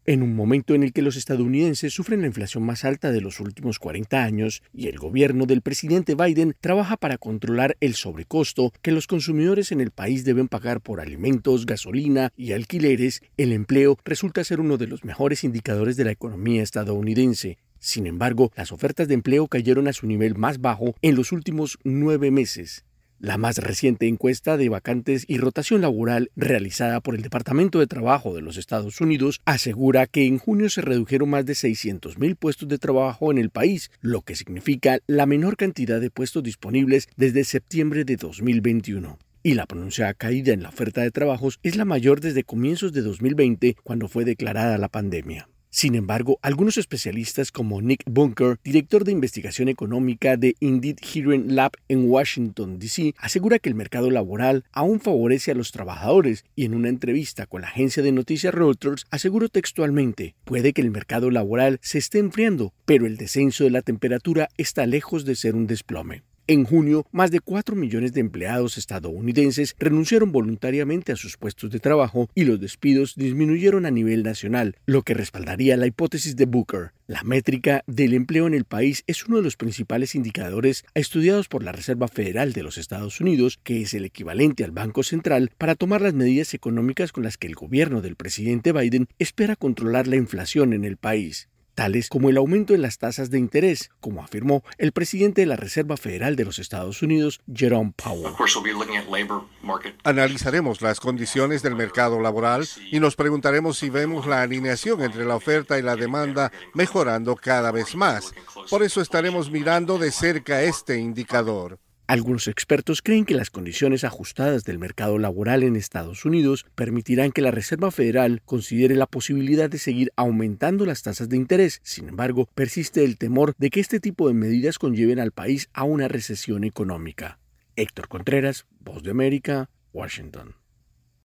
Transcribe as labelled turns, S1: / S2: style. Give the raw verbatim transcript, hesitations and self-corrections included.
S1: En un momento en el que los estadounidenses sufren la inflación más alta de los últimos cuarenta años y el gobierno del presidente Biden trabaja para controlar el sobrecosto que los consumidores en el país deben pagar por alimentos, gasolina y alquileres, el empleo resulta ser uno de los mejores indicadores de la economía estadounidense. Sin embargo, las ofertas de empleo cayeron a su nivel más bajo en los últimos nueve meses. La más reciente encuesta de vacantes y rotación laboral realizada por el Departamento de Trabajo de los Estados Unidos asegura que en junio se redujeron más de seiscientos mil puestos de trabajo en el país, lo que significa la menor cantidad de puestos disponibles desde septiembre de dos mil veintiuno. Y la pronunciada caída en la oferta de trabajos es la mayor desde comienzos de dos mil veinte, cuando fue declarada la pandemia. Sin embargo, algunos especialistas como Nick Bunker, director de investigación económica de Indeed Hiring Lab en Washington, D C, asegura que el mercado laboral aún favorece a los trabajadores y en una entrevista con la agencia de noticias Reuters aseguró textualmente: puede que el mercado laboral se esté enfriando, pero el descenso de la temperatura está lejos de ser un desplome. En junio, más de cuatro millones de empleados estadounidenses renunciaron voluntariamente a sus puestos de trabajo y los despidos disminuyeron a nivel nacional, lo que respaldaría la hipótesis de Booker. La métrica del empleo en el país es uno de los principales indicadores estudiados por la Reserva Federal de los Estados Unidos, que es el equivalente al Banco Central, para tomar las medidas económicas con las que el gobierno del presidente Biden espera controlar la inflación en el país, tales como el aumento en las tasas de interés, como afirmó el presidente de la Reserva Federal de los Estados Unidos, Jerome Powell.
S2: Analizaremos las condiciones del mercado laboral y nos preguntaremos si vemos la alineación entre la oferta y la demanda mejorando cada vez más. Por eso estaremos mirando de cerca este indicador.
S1: Algunos expertos creen que las condiciones ajustadas del mercado laboral en Estados Unidos permitirán que la Reserva Federal considere la posibilidad de seguir aumentando las tasas de interés. Sin embargo, persiste el temor de que este tipo de medidas conlleven al país a una recesión económica. Héctor Contreras, Voz de América, Washington.